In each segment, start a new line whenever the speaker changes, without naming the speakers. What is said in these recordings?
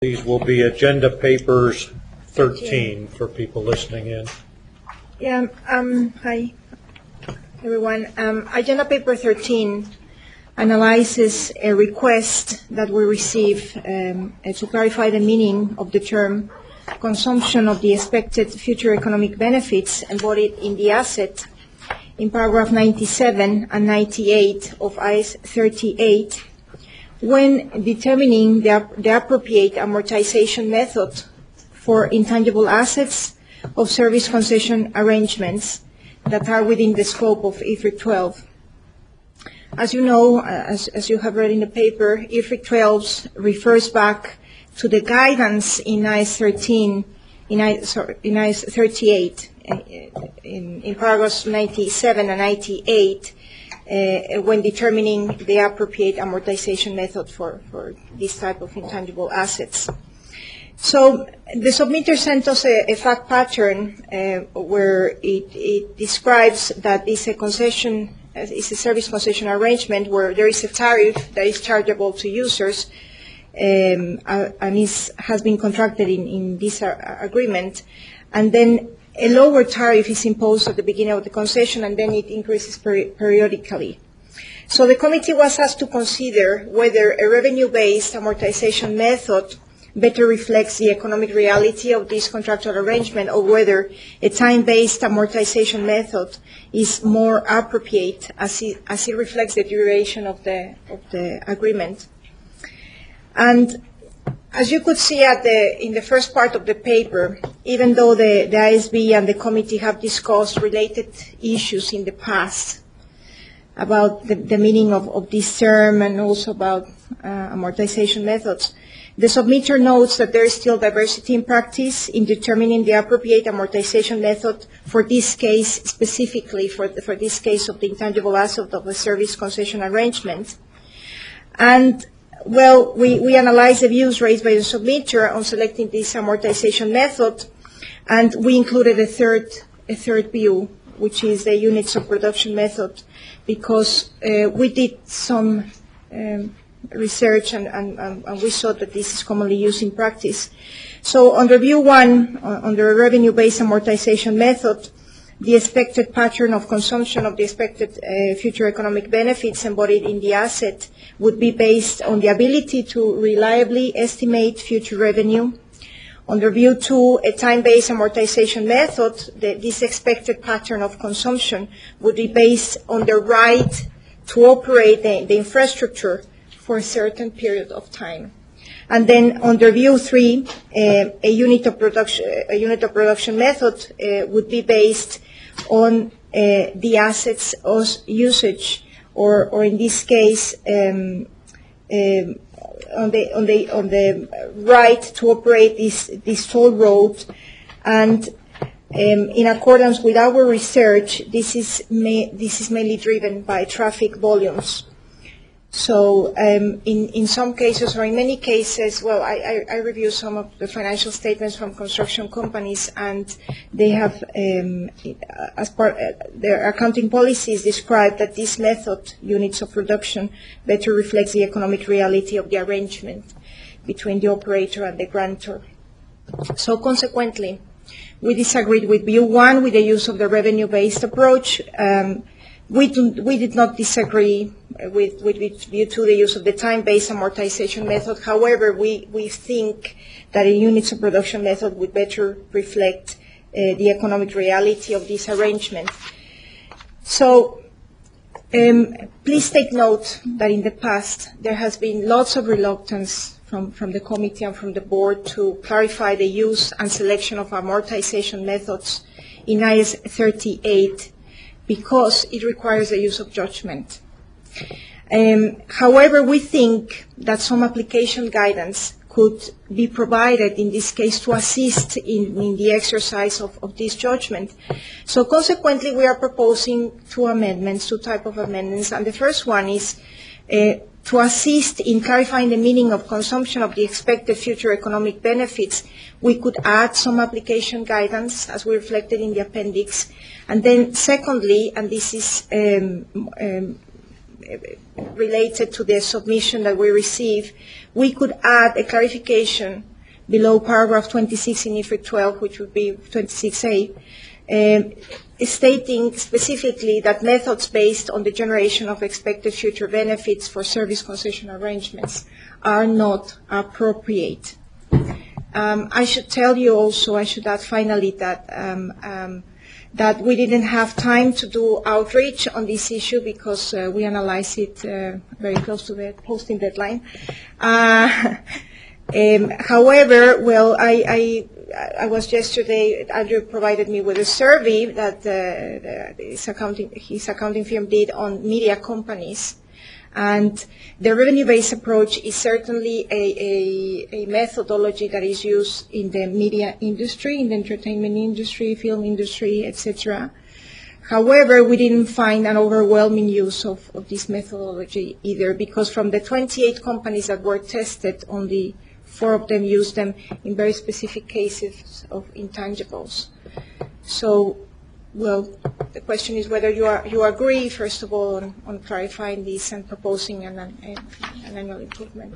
These will be agenda papers 13 for people listening in.
Yeah, hi, everyone. Agenda paper 13 analyzes a request that we receive to clarify the meaning of the term consumption of the expected future economic benefits embodied in the asset in paragraph 97 and 98 of IS 38 when determining the appropriate amortization method for intangible assets of service concession arrangements that are within the scope of IFRIC 12. As you know, as you have read in the paper, IFRIC 12 refers back to the guidance in IS 13, in IS 38, in paragraphs 97 and 98, when determining the appropriate amortization method for this type of intangible assets. So the submitter sent us a fact pattern where it describes that it's a service concession arrangement where there is a tariff that is chargeable to users and has been contracted in this agreement, and then a lower tariff is imposed at the beginning of the concession, and then it increases periodically. So the committee was asked to consider whether a revenue-based amortization method better reflects the economic reality of this contractual arrangement, or whether a time-based amortization method is more appropriate as it reflects the duration of the agreement. And as you could see in the first part of the paper, even though the ISB and the committee have discussed related issues in the past about the meaning of this term and also about amortization methods, the submitter notes that there is still diversity in practice in determining the appropriate amortization method for this case, specifically for this case of the intangible asset of the service concession arrangement. And well, we analyzed the views raised by the submitter on selecting this amortization method, and we included a third view, which is the units of production method, because we did some research and we saw that this is commonly used in practice. So under view one, under a revenue-based amortization method, the expected pattern of consumption of the expected future economic benefits embodied in the asset would be based on the ability to reliably estimate future revenue. Under view two, a time-based amortization method, this expected pattern of consumption would be based on the right to operate the infrastructure for a certain period of time. And then under view three, a unit of production method would be based on the assets of usage, or in this case, on the right to operate this toll road. And in accordance with our research, this is mainly driven by traffic volumes. So in some cases, or in many cases, well, I reviewed some of the financial statements from construction companies, and they have, as part their accounting policies, described that this method, units of production, better reflects the economic reality of the arrangement between the operator and the grantor. So consequently, we disagreed with view one with the use of the revenue-based approach. We did not disagree with view two, the use of the time-based amortization method. However, we think that a units of production method would better reflect the economic reality of this arrangement. So please take note that in the past there has been lots of reluctance from the committee and from the board to clarify the use and selection of amortization methods in IS 38 because it requires the use of judgment. However, we think that some application guidance could be provided in this case to assist in the exercise of this judgment. So consequently, we are proposing two types of amendments, and the first one is to assist in clarifying the meaning of consumption of the expected future economic benefits. We could add some application guidance as we reflected in the appendix. And then secondly, and this is related to the submission that we receive, we could add a clarification below paragraph 26 in IFRIC 12, which would be 26A, stating specifically that methods based on the generation of expected future benefits for service concession arrangements are not appropriate. I should tell you also, I should add finally that that we didn't have time to do outreach on this issue because we analyzed it very close to the posting deadline. However, well, I was yesterday, Andrew provided me with a survey that his accounting firm did on media companies. And the revenue-based approach is certainly a methodology that is used in the media industry, in the entertainment industry, film industry, etc. However, we didn't find an overwhelming use of this methodology either, because from the 28 companies that were tested, only 4 of them used them in very specific cases of intangibles. So, well, the question is whether you agree, first of all, on clarifying this and proposing an annual improvement.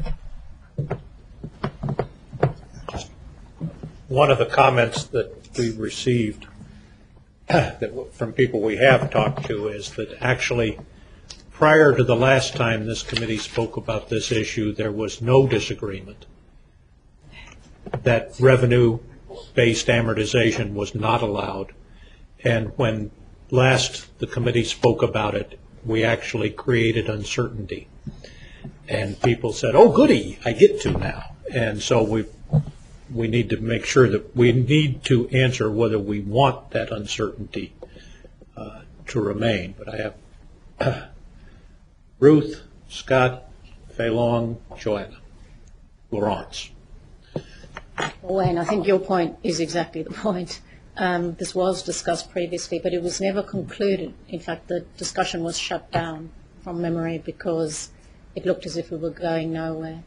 One of the comments that we received from people we have talked to is that actually prior to the last time this committee spoke about this issue, there was no disagreement that revenue-based amortization was not allowed. And when last the committee spoke about it, we actually created uncertainty. And people said, oh, goody, I get to now. And so we need to make sure that we need to answer whether we want that uncertainty to remain. But I have Ruth, Scott, Fei Long, Joanna, Laurence.
Wayne, I think your point is exactly the point. This was discussed previously, but it was never concluded. In fact, the discussion was shut down from memory because it looked as if we were going nowhere.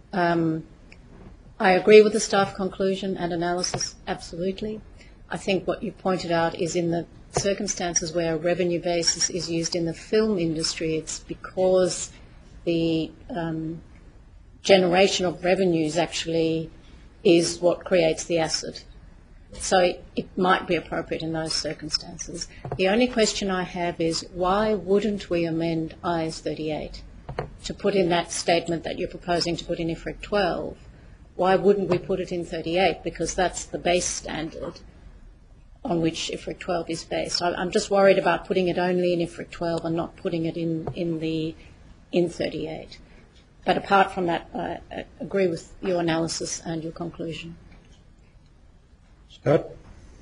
I agree with the staff conclusion and analysis, absolutely. I think what you pointed out is in the circumstances where a revenue basis is used in the film industry, it's because the generation of revenues actually is what creates the asset. So it might be appropriate in those circumstances. The only question I have is why wouldn't we amend IAS 38 to put in that statement that you're proposing to put in IFRIC 12? Why wouldn't we put it in 38? Because that's the base standard on which IFRIC 12 is based. I'm just worried about putting it only in IFRIC 12 and not putting it in 38. But apart from that, I agree with your analysis and your conclusion.
Scott?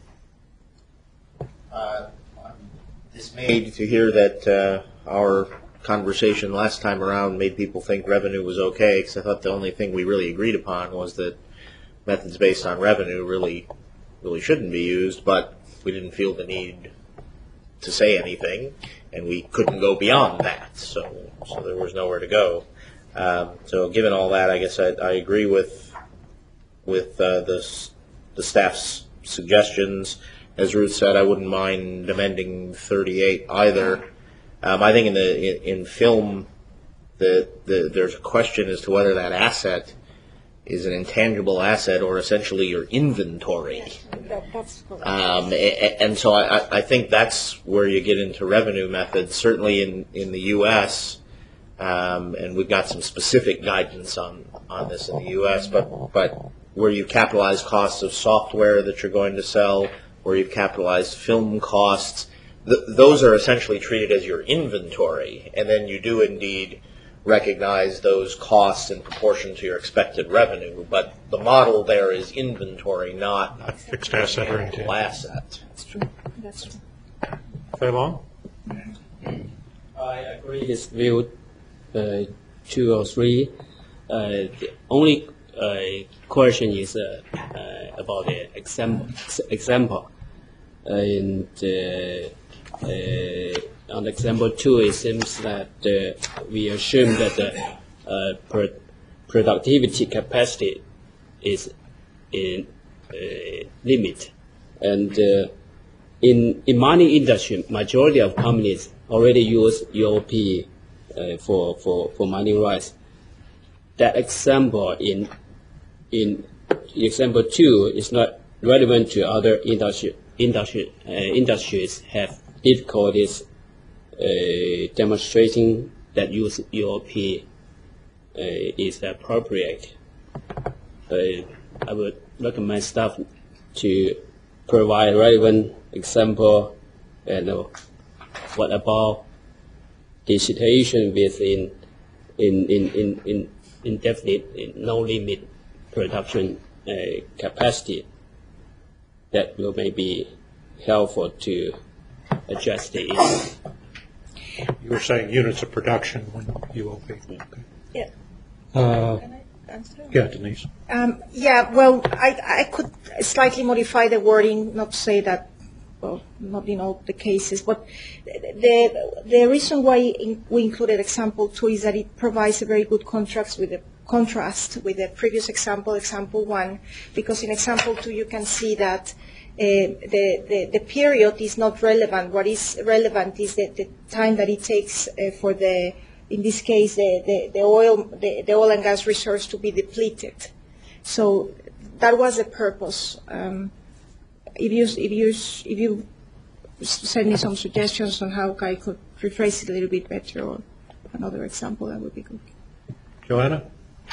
I'm dismayed to hear that our conversation last time around made people think revenue was okay, because I thought the only thing we really agreed upon was that methods based on revenue really shouldn't be used, but we didn't feel the need to say anything, and we couldn't go beyond that, so there was nowhere to go. So given all that, I guess I agree with the staff's suggestions. As Ruth said, I wouldn't mind amending 38 either. I think in film, there's a question as to whether that asset is an intangible asset or essentially your inventory.
That's correct.
And so I think that's where you get into revenue methods, certainly in the U.S., and we've got some specific guidance on this in the U.S., but where you capitalize costs of software that you're going to sell, where you've capitalized film costs, those are essentially treated as your inventory, and then you do indeed recognize those costs in proportion to your expected revenue. But the model there is inventory, not
fixed asset or intangible
asset.
That's true. That's true.
Fei Long?
I agree with view 2 or 3. The only question is about the example. And on example 2, it seems that we assume that the productivity capacity is in limit. And in mining industry, majority of companies already use EOP for mining rights. That example in example 2 is not relevant to other industries have difficulties demonstrating that use UOP is appropriate. I would recommend staff to provide relevant example. And what about the situation within in indefinite, no limit production capacity that will maybe helpful to address the issue.
You were saying units of production when UOP. Okay.
Yeah.
Can I answer? Yeah, Denise.
Yeah, well, I could slightly modify the wording, not to say that, well, not in all the cases, but the reason why we included example 2 is that it provides a very good contrast with the previous example 1, because in example 2 you can see that the period is not relevant. What is relevant is the time that it takes for in this case, the oil and gas reserves to be depleted. So that was the purpose. If you send me some suggestions on how I could rephrase it a little bit better, or another example, that would be good.
Joanna?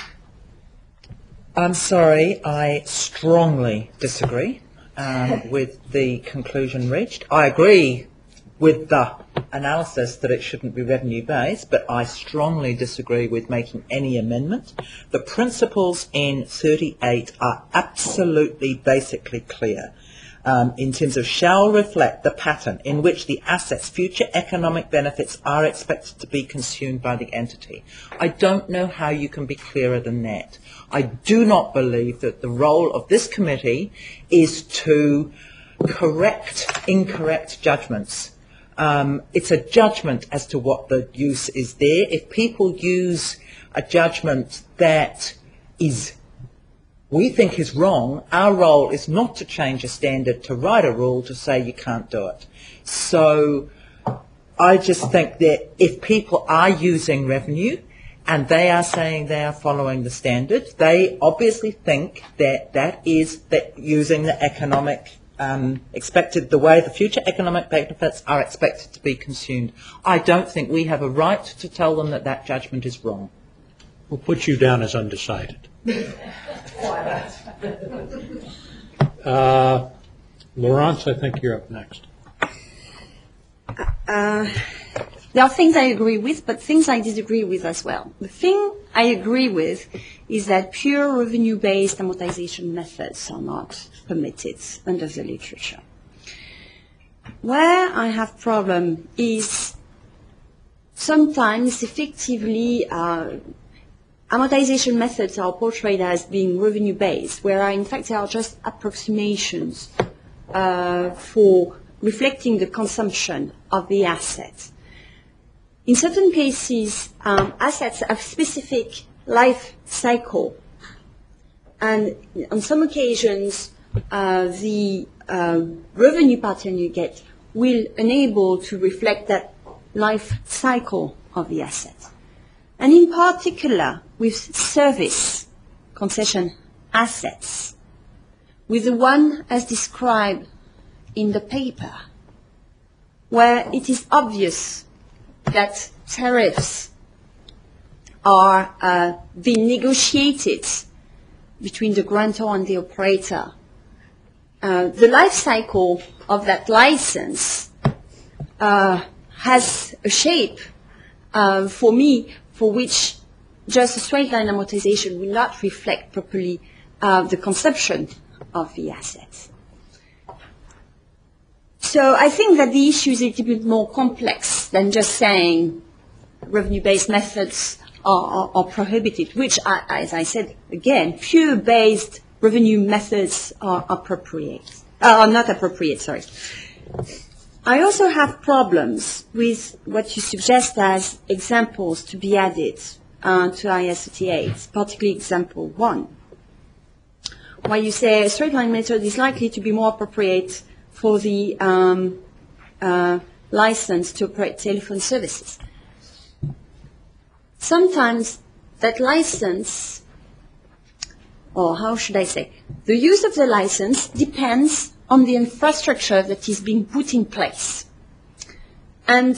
I'm sorry, I strongly disagree with the conclusion reached. I agree with the analysis that it shouldn't be revenue-based, but I strongly disagree with making any amendment. The principles in 38 are absolutely basically clear. In terms of shall reflect the pattern in which the assets' future economic benefits are expected to be consumed by the entity. I don't know how you can be clearer than that. I do not believe that the role of this committee is to correct incorrect judgments. It's a judgment as to what the use is there. If people use a judgment that we think is wrong, our role is not to change a standard, to write a rule to say you can't do it. So I just think that if people are using revenue and they are saying they are following the standard, they obviously think that using the economic the way the future economic benefits are expected to be consumed. I don't think we have a right to tell them that judgment is wrong.
We'll put you down as undecided. Laurence, I think you're up next.
There are things I agree with, but things I disagree with as well. The thing I agree with is that pure revenue-based amortization methods are not permitted under the literature. Where I have problem is sometimes effectively amortization methods are portrayed as being revenue-based, where in fact they are just approximations for reflecting the consumption of the assets. In certain cases, assets have specific life cycle, and on some occasions, the revenue pattern you get will enable to reflect that life cycle of the asset. And in particular, with service concession assets, with the one as described in the paper, where it is obvious that tariffs are being negotiated between the grantor and the operator. The life cycle of that license has a shape, for me, for which just a straight line amortization will not reflect properly the consumption of the assets. So I think that the issue is a little bit more complex than just saying revenue-based methods are prohibited, which, as I said again, pure-based revenue methods are not appropriate. Sorry. I also have problems with what you suggest as examples to be added to IAS 38, particularly example 1, where you say a straight line method is likely to be more appropriate for the license to operate telephone services. Sometimes that license or how should I say, the use of the license depends on the infrastructure that is being put in place. And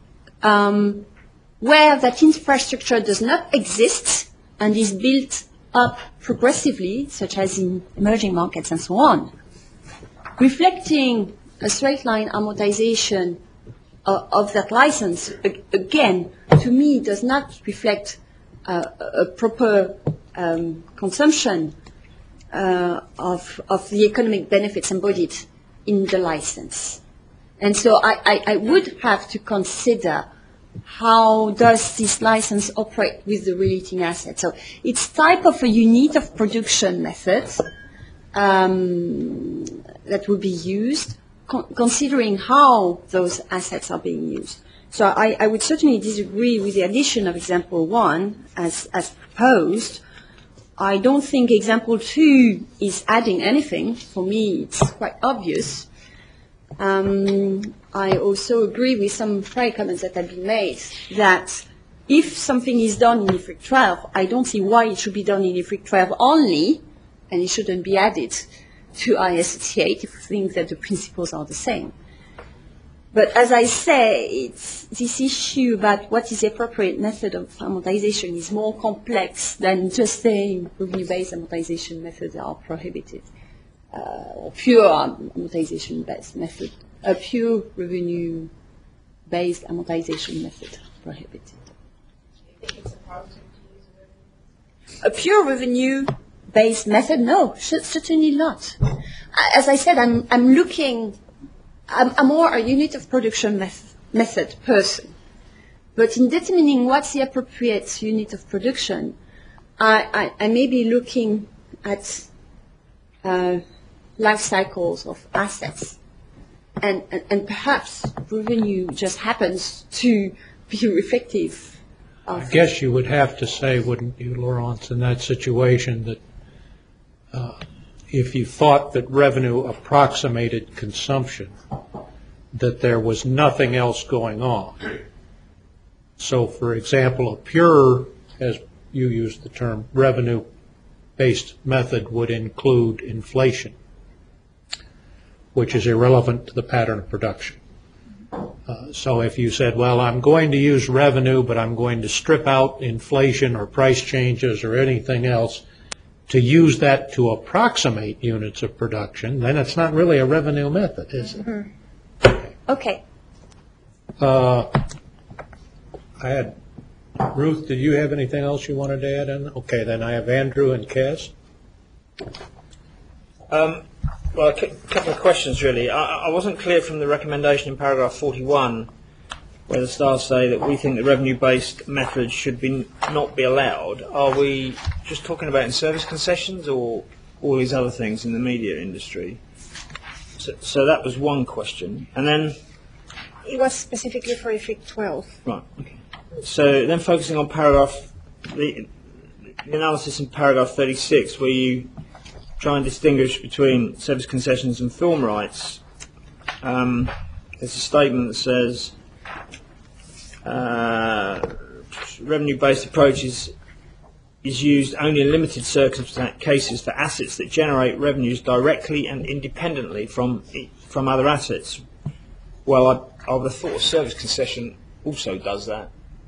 where that infrastructure does not exist and is built up progressively, such as in emerging markets and so on, reflecting a straight line amortization of that license, again, to me, does not reflect a proper consumption of the economic benefits embodied in the license. And so I would have to consider how does this license operate with the relating assets. So it's type of a unit of production method that will be used, considering how those assets are being used. So I would certainly disagree with the addition of example 1 as proposed. I don't think example 2 is adding anything. For me, it's quite obvious. I also agree with some prior comments that have been made that if something is done in IFRIC 12, I don't see why it should be done in IFRIC 12 only, and it shouldn't be added to IAS 38 if we think that the principles are the same. But as I say, it's this issue about what is the appropriate method of amortization is more complex than just saying revenue-based amortization methods are prohibited, or pure amortization-based method, a pure revenue-based amortization method prohibited. A pure revenue-based method, no, certainly not. As I said, I'm looking. I'm more a unit of production method person. But in determining what's the appropriate unit of production, I may be looking at life cycles of assets. And perhaps revenue just happens to be reflective of...
I guess you would have to say, wouldn't you, Laurence, in that situation that if you thought that revenue approximated consumption, that there was nothing else going on. So, for example, a pure, as you used the term, revenue-based method would include inflation, which is irrelevant to the pattern of production. So if you said, well, I'm going to use revenue, but I'm going to strip out inflation or price changes or anything else, to use that to approximate units of production, then it's not really a revenue method, is it?
Mm-hmm. Okay.
I had, Ruth, did you have anything else you wanted to add in? Okay, then I have Andrew and Cass.
Well, a couple of questions, really. I wasn't clear from the recommendation in paragraph 41, where the stars say that we think the revenue-based method should not be allowed. Are we just talking about in service concessions or all these other things in the media industry? So that was one question. And then...
It was specifically for IFRIC 12.
Right, okay. So then focusing on the analysis in paragraph 36, where you try and distinguish between service concessions and film rights, there's a statement that says revenue-based approach is used only in limited cases for assets that generate revenues directly and independently from other assets. Well, I would have thought a service concession also does that.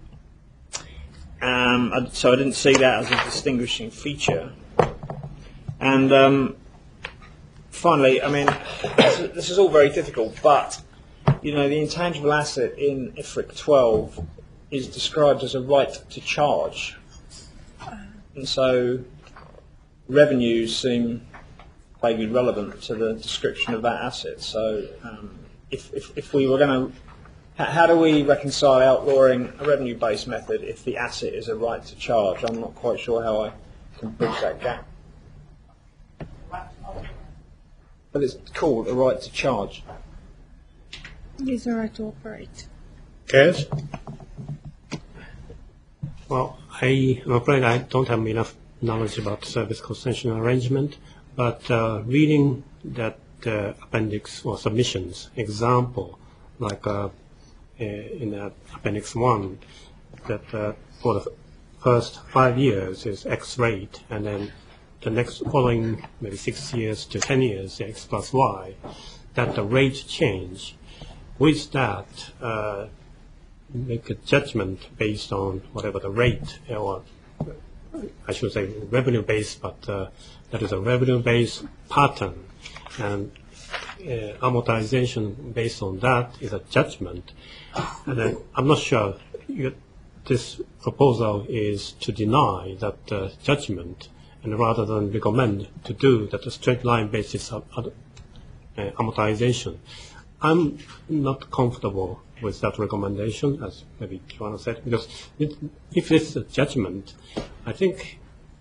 So I didn't see that as a distinguishing feature. And finally, I mean, this is all very difficult, but, you know, the intangible asset in IFRIC 12 is described as a right to charge. And so revenues seem vaguely relevant to the description of that asset. So if we were going to, how do we reconcile outlawing a revenue-based method if the asset is a right to charge? I'm not quite sure how I can bridge that gap. But it's called a right to charge.
It's a right to operate.
Cass?
Well, I'm afraid I don't have enough knowledge about service concession arrangement, but reading that appendix or submissions example, like in appendix 1, that for the first 5 years is X rate, and then the next following maybe 6 years to 10 years, X plus Y, that the rate change. With that, make a judgment based on whatever the rate, or I should say revenue base, but that is a revenue base pattern, and amortization based on that is a judgment. And then I'm not sure this proposal is to deny that judgment, and rather than recommend to do that a straight line basis of amortization. I'm not comfortable with that recommendation, as maybe Joanna said, because if it's a judgment, I think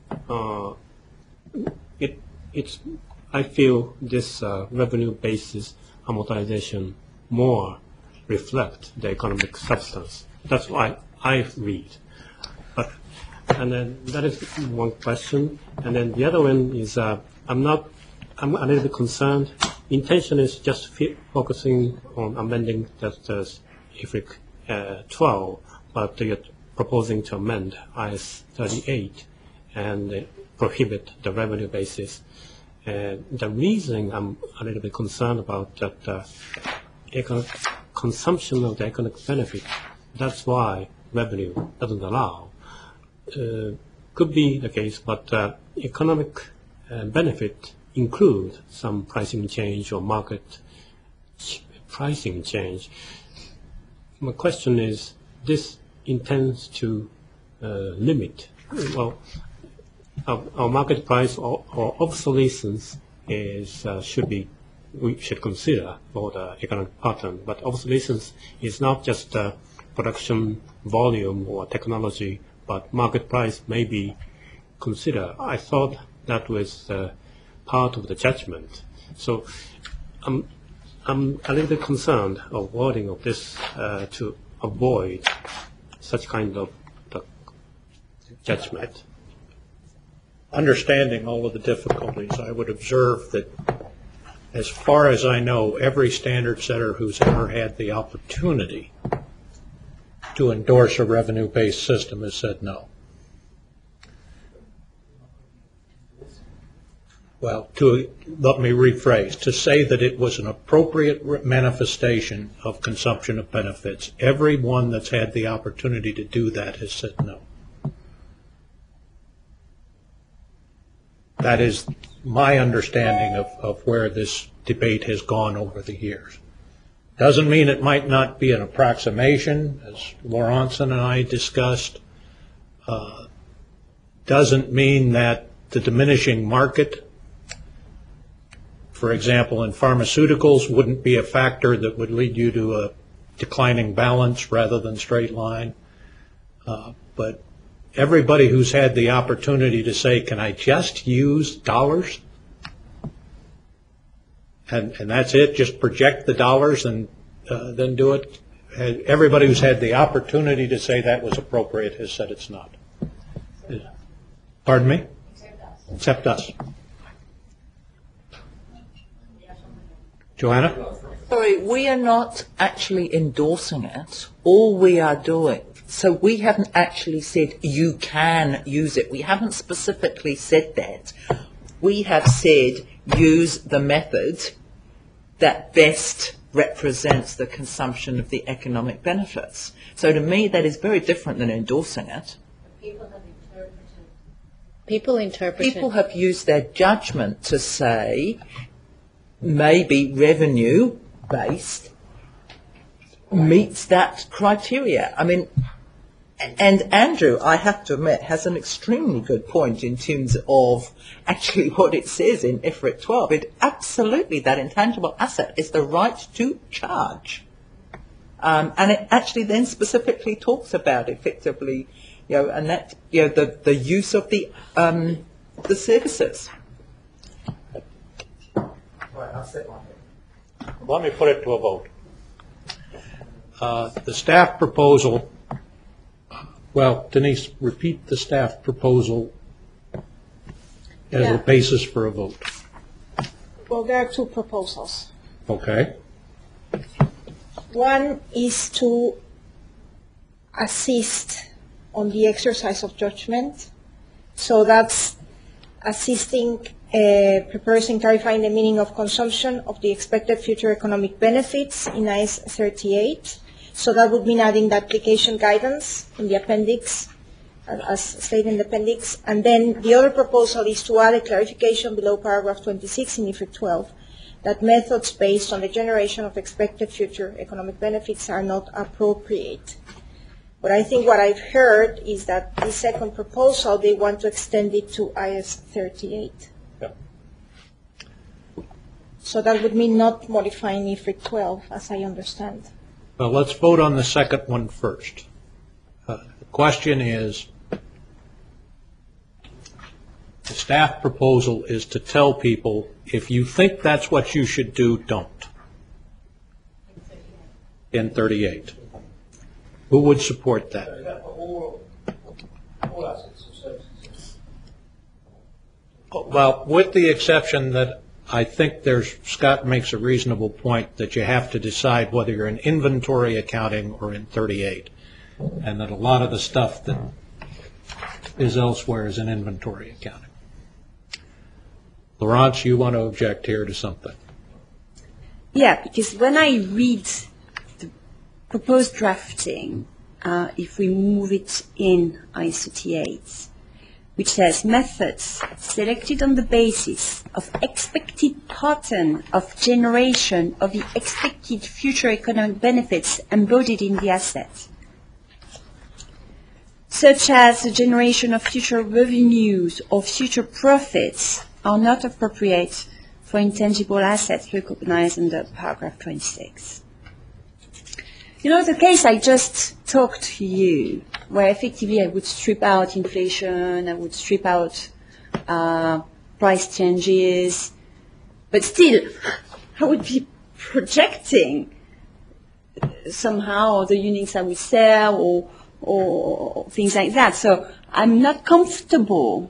I feel this revenue basis amortization more reflect the economic substance. That's why I read. And then that is one question. And then the other one is I'm a little bit concerned. Intention is just focusing on amending that IFRIC 12, but you're proposing to amend IS 38 and prohibit the revenue basis. The reason I'm a little bit concerned about that consumption of the economic benefit, that's why revenue doesn't allow. Could be the case, but economic benefit include some pricing change or market pricing change. My question is, this intends to limit, well, our market price or obsolescence is we should consider for the economic pattern, but obsolescence is not just production volume or technology, but market price may be considered. I thought that was part of the judgment. So I'm a little bit concerned of wording of this to avoid such kind of judgment.
Understanding all of the difficulties, I would observe that as far as I know, every standard setter who's ever had the opportunity to endorse a revenue-based system has said no. Well, let me rephrase, to say that it was an appropriate manifestation of consumption of benefits, everyone that's had the opportunity to do that has said no. That is my understanding of where this debate has gone over the years. Doesn't mean it might not be an approximation, as Laurenson and I discussed. Doesn't mean that the diminishing market, for example, in pharmaceuticals, wouldn't be a factor that would lead you to a declining balance rather than straight line. But everybody who's had the opportunity to say, can I just use dollars? And that's it, just project the dollars and then do it. Everybody who's had the opportunity to say that was appropriate has said it's not. Pardon me? Except us. Joanna?
Sorry, we are not actually endorsing it. All we are doing, so we haven't actually said you can use it. We haven't specifically said that. We have said use the method that best represents the consumption of the economic benefits. So to me, that is very different than endorsing it. People have used their judgment to say maybe revenue-based meets that criteria. I mean, and Andrew, I have to admit, has an extremely good point in terms of actually what it says in IFRIC 12. It absolutely, that intangible asset is the right to charge. And it actually then specifically talks about effectively, and that, the use of the services.
Let me put it to a vote. The staff proposal, well, Denise, repeat the staff proposal as a basis for a vote.
Well, there are two proposals.
Okay.
One is to assist on the exercise of judgment. So that's assisting preparers in clarifying the meaning of consumption of the expected future economic benefits in IS 38. So that would mean adding the application guidance in the appendix, as stated in the appendix. And then the other proposal is to add a clarification below paragraph 26 in IFRIC 12 that methods based on the generation of expected future economic benefits are not appropriate. But I think what I've heard is that the second proposal, they want to extend it to IS 38.
Yep.
So that would mean not modifying IFRIC 12, as I understand.
Well, let's vote on the second one first. The question is, the staff proposal is to tell people, if you think that's what you should do, don't. In 38. Who would support that? Well, with the exception that I think Scott makes a reasonable point that you have to decide whether you're in inventory accounting or in 38, and that a lot of the stuff that is elsewhere is in inventory accounting. Laurence, you want to object here to something?
Yeah, because when I read the proposed drafting, if we move it in IS 38, which says methods selected on the basis of expected pattern of generation of the expected future economic benefits embodied in the asset, such as the generation of future revenues or future profits, are not appropriate for intangible assets recognized under paragraph 26. You know, the case I just talked to you, where effectively I would strip out inflation, I would strip out price changes, but still I would be projecting somehow the units I would sell or things like that. So I'm not comfortable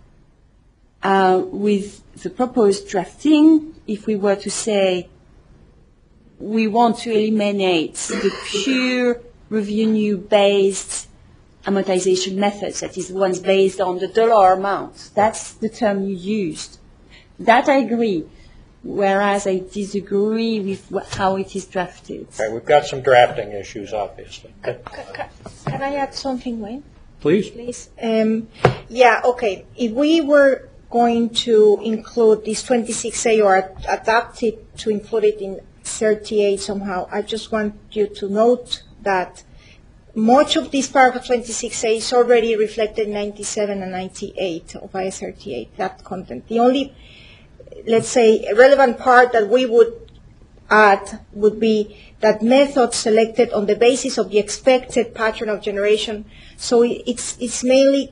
with the proposed drafting if we were to say we want to eliminate the pure revenue-based amortization methods, that is, the ones based on the dollar amount. That's the term you used. That I agree, whereas I disagree with how it is drafted.
Okay, we've got some drafting issues, obviously.
Can I add something, Wayne?
Please.
Please. Yeah, okay. If we were going to include this 26A or adapt it to include it in 38 somehow, I just want you to note that much of this paragraph 26A is already reflected in 97 and 98 of IS 38, that content. The only, let's say, relevant part that we would add would be that method selected on the basis of the expected pattern of generation. So it's mainly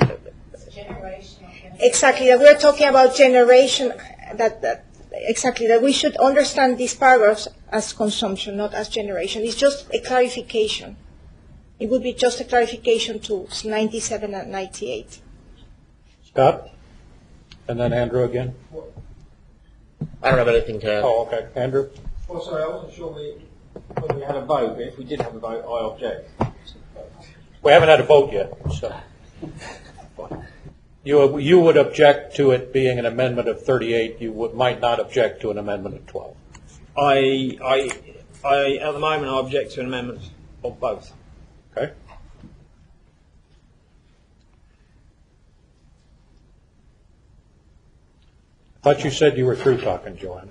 exactly that we're talking about generation, exactly, that we should understand these paragraphs as consumption, not as generation. It's just a clarification. It would be just a clarification to 97 and 98.
Scott? And then Andrew again?
I don't have anything to add.
Oh, okay. Andrew?
Well, sorry, I wasn't sure whether we had a vote, but if we did have a vote, I object.
We haven't had a vote yet, so. You would object to it being an amendment of 38. You might not object to an amendment of 12.
I at the moment, I object to an amendment of both.
Okay. I thought you said you were through talking, Joanna.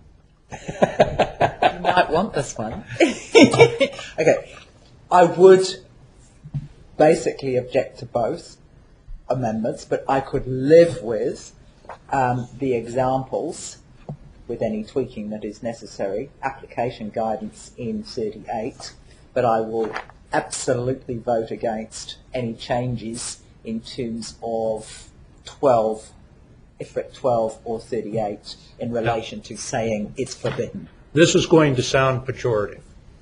You might want this one. Okay. I would basically object to both amendments, but I could live with the examples, with any tweaking that is necessary, application guidance in 38, but I will absolutely vote against any changes in terms of 12, IFRIC 12 or 38 in relation to saying it's forbidden.
This is going to sound pejorative.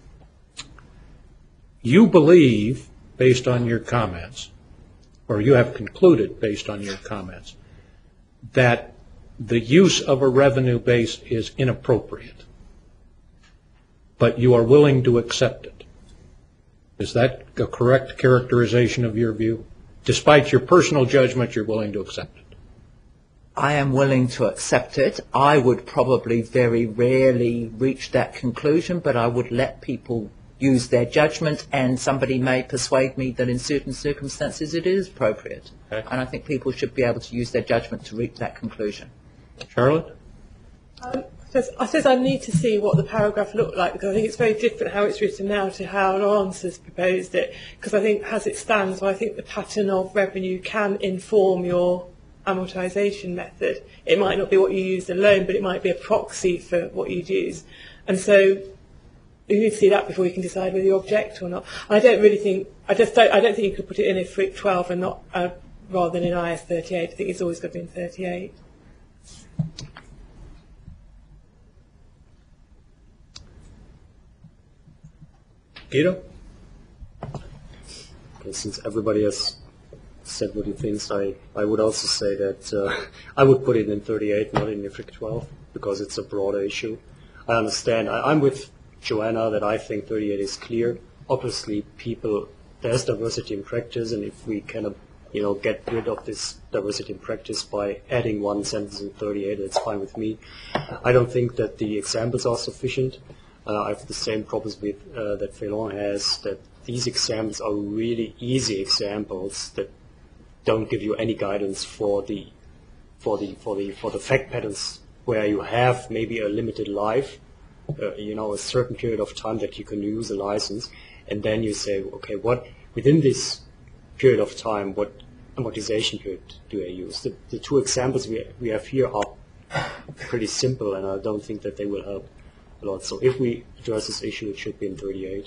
You believe, based on your comments, or you have concluded based on your comments, that the use of a revenue base is inappropriate, but you are willing to accept it. Is that a correct characterization of your view? Despite your personal judgment, you're willing to accept it.
I am willing to accept it. I would probably very rarely reach that conclusion, but I would let people use their judgment, and somebody may persuade me that in certain circumstances it is appropriate.
Okay.
And I think people should be able to use their judgment to reach that conclusion.
Charlotte?
I suppose I need to see what the paragraph looked like, because I think it's very different how it's written now to how Laurence has proposed it, because I think as it stands, I think the pattern of revenue can inform your amortisation method. It might not be what you used alone, but it might be a proxy for what you'd use. And so you need to see that before you can decide whether you object or not. I don't think you could put it in IFRIC 12 and not rather than in IS 38. I think it's always got to be in 38.
Guido?
Okay, since everybody has said what he thinks, I would also say that I would put it in 38, not in IFRIC 12, because it's a broader issue. I understand. I'm with Joanna that I think 38 is clear. Obviously, there's diversity in practice, and if we can, get rid of this diversity in practice by adding one sentence in 38, that's fine with me. I don't think that the examples are sufficient. I have the same problems with that Felon has, that these examples are really easy examples that don't give you any guidance for the fact patterns where you have maybe a limited life, a certain period of time that you can use a license, and then you say, okay, what within this period of time, what amortization period do I use? The two examples we have here are pretty simple, and I don't think that they will help a lot. So if we address this issue, it should be in 38.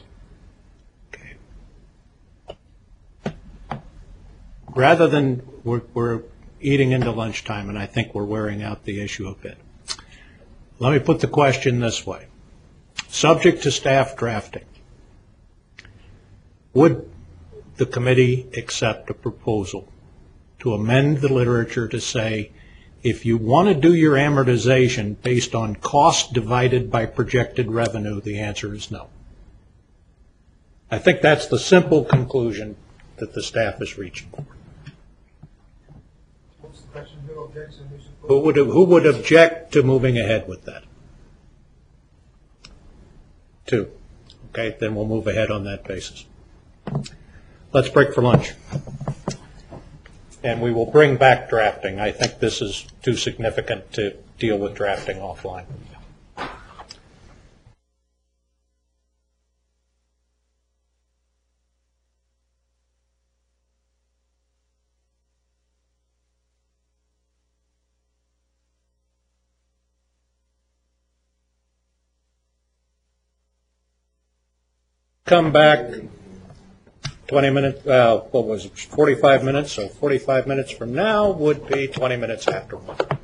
Rather than we're eating into lunchtime, and I think we're wearing out the issue a bit. Let me put the question this way. Subject to staff drafting, would the committee accept a proposal to amend the literature to say, if you want to do your amortization based on cost divided by projected revenue, the answer is no. I think that's the simple conclusion that the staff is reaching for. Who would object to moving ahead with that? 2. Okay, then we'll move ahead on that basis. Let's break for lunch. And we will bring back drafting. I think this is too significant to deal with drafting offline. Come back 20 minutes, what was it, 45 minutes, so 45 minutes from now would be 20 minutes after 1.